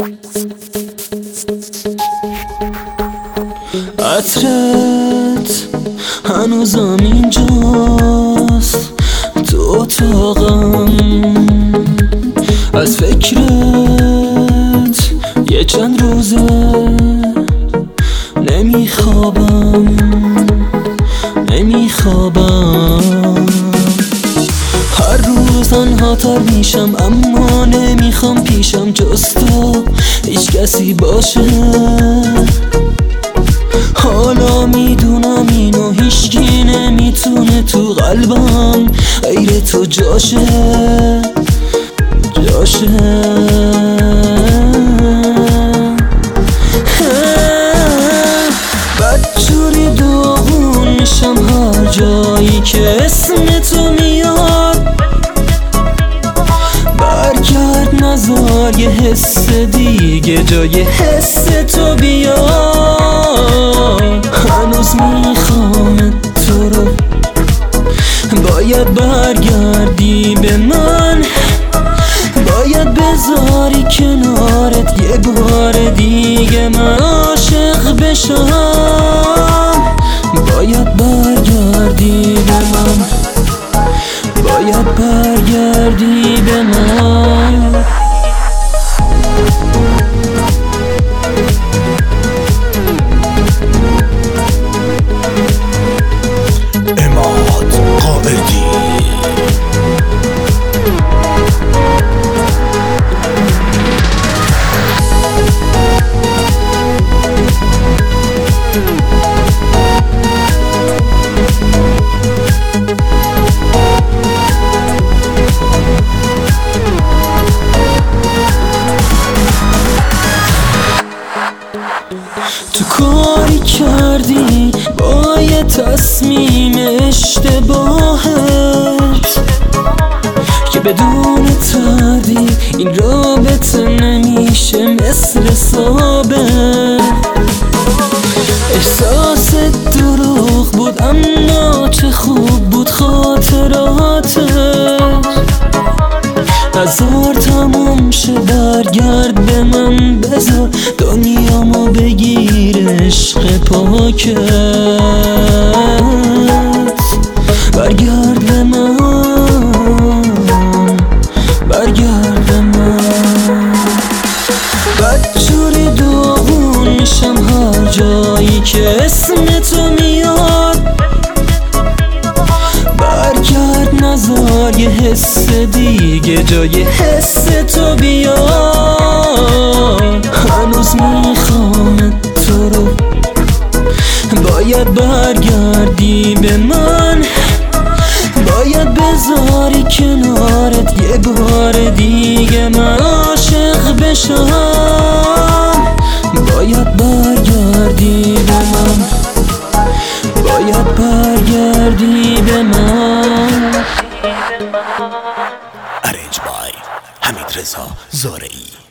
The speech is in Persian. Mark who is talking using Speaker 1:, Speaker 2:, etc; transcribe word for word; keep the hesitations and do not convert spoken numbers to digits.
Speaker 1: عطرت هنوزم اینجاست تو اتاقم، از فکرت یه چند روزه نمیخوابم نمیخوابم هر روز تنها تر میشم، اما نمیخوام پیشم جز تو هیچ کسی باشه. حالا میدونم اینو هیچکی نمیتونه تو قلبم غیر تو جاشه جاشه. بدجوری داغون میشم هر جایی که اسم تو میاد. برگرد نذار یه حس دیگه جای حس تو بیاد. هنوز میخوام تو رو، باید برگردی به من، باید بذاری کنارت یه بار دیگه من عاشق بشم. باید برگردی به من، باید برگردی به من. تو کاری کردی با یه تصمیم اشتباهت که بدون تردید این رابطه نمیشه مثل ثابت. احساس دروغ بود اما چه خوب بود خاطراتت. نذار تموم شه، برگرد به من، بذار دنیامو بگیر عشق پاکت. برگرد به من، برگرد به من. بدجوری داغون میشم هر جایی که اسم تو میاد. برگرد نذار یه حس دیگه جای حس تو بیاد. هنوز میخوام تو رو، باید برگردی به من، باید بذاری کنارت یه بار دیگه من عاشق بشم. باید برگردی به من، باید برگردی به من.
Speaker 2: ارنج بای حمید رضا زارعی.